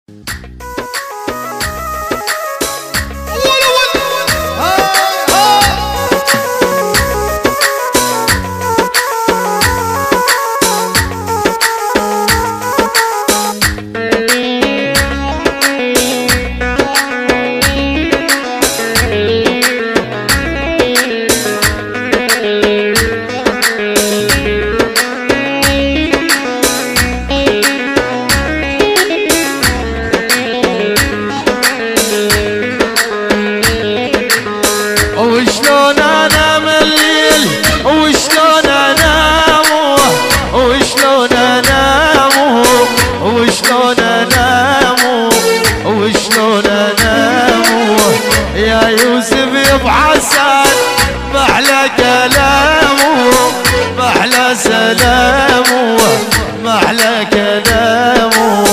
سلامه محلى كلامه.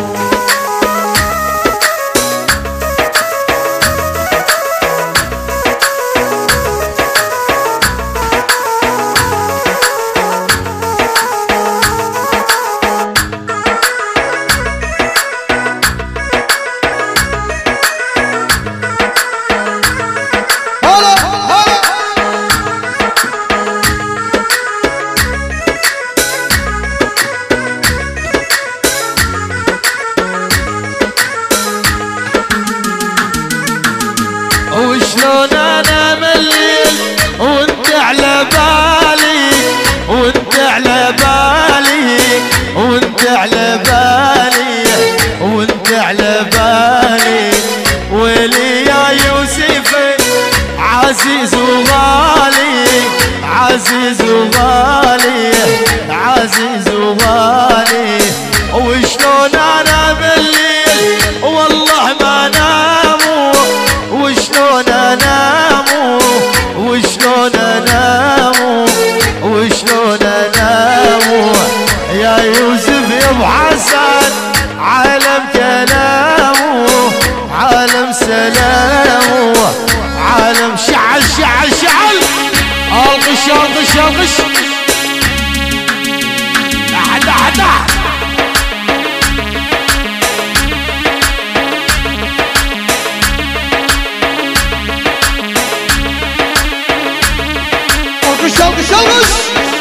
وشلون انا مليل وانت على بالي، وانت على بالي، وانت على بالي، وانت على بالي. ويلي يا يوسف عزيز وغالي، عزيز وغالي، عزيز وغالي. وشلون انا مليل والله ما نامو، وشلون انامو، وشلون انامو، وشلون انامو. يا يوسف يا ابو حسن عالم كلامه، عالم سلامه، عالم شعل شعل شعل. الغش الغش الغش احد احد احد. الغش الغش الغش.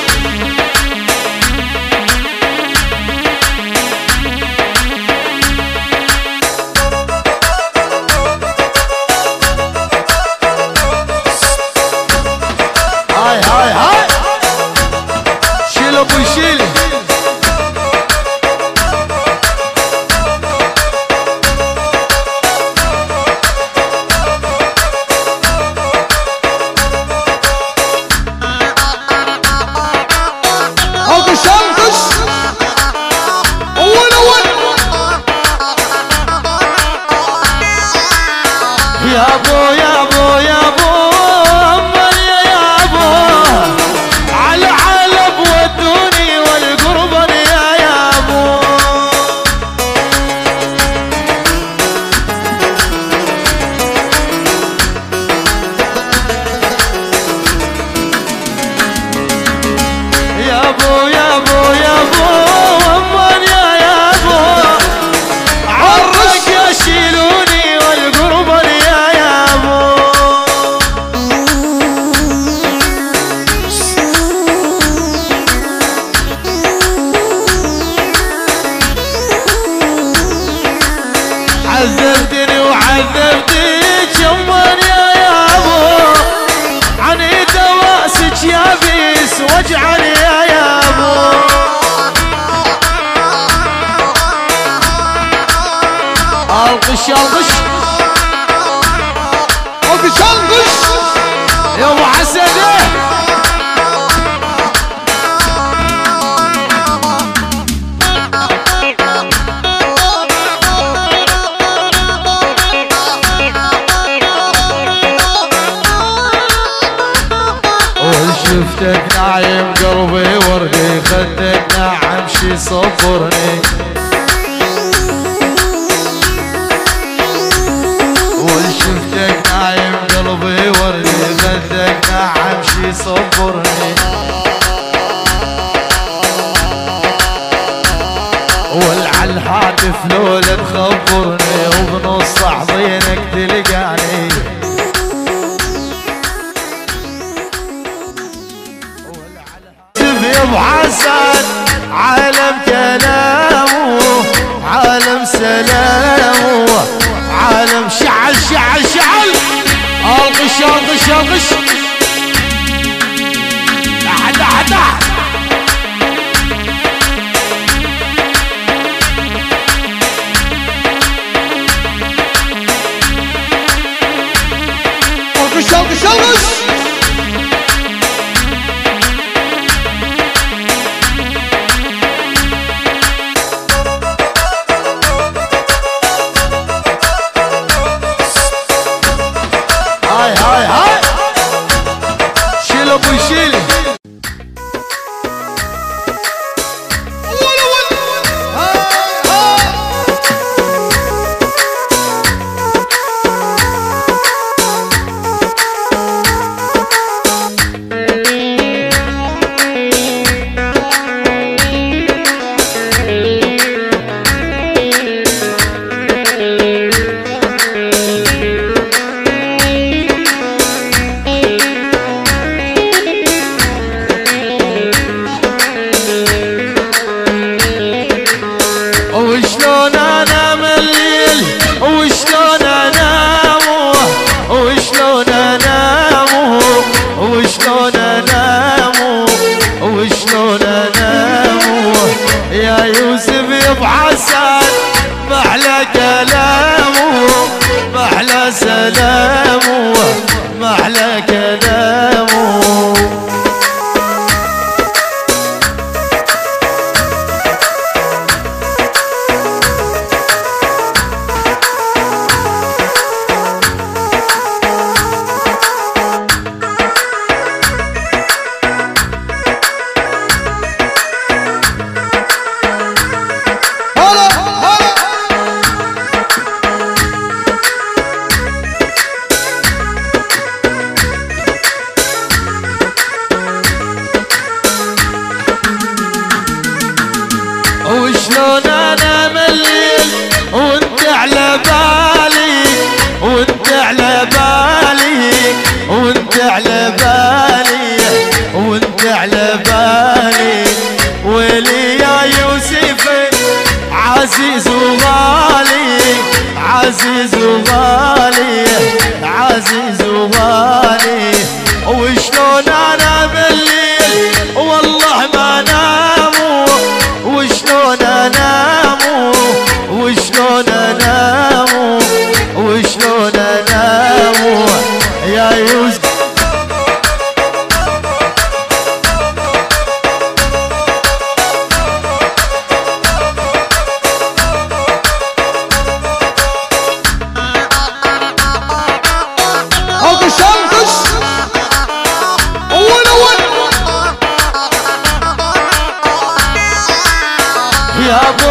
هاي هاي هاي شيل ابوي شيل. يا ابو يا ابو يا ابو امني يا ابو على علب ودوني والقربان يا ابو. يا ابو يا ابو يا ابو امني يا ابو عرق يشيلوني والقربان عذبتني وعذبتك يمان يا ابو. عنيد واسك يابس واجعل يا ابو. الغش الغش الغش الغش يا ابو حسن. شفتك نايم قلبي وردي، خدك ناعم شي صبرني. شفتك نايم قلبي وردي، خدك ناعم شي صبرني. والعالهاتف لولا تخبرني تنبرني وبنص حضينك تلقاني. يا ابو حسن عالم كلامه عالم سلامه عالم شعل شعل شعل. الغش الغش الغش احد احد الغش الغش الغش. سلامه محلى كلامه. وشلون انا مليل وانت على بالي وانت على بالي وانت على بالي وانت على بالي. ويلي يا يوسف عزيز وغالي عزيز وغالي عزيز وغالي. وشلون انا بالليل والله ما نامو وشلون انامو وشلون انامو وشلون انامو يا يوسف. يا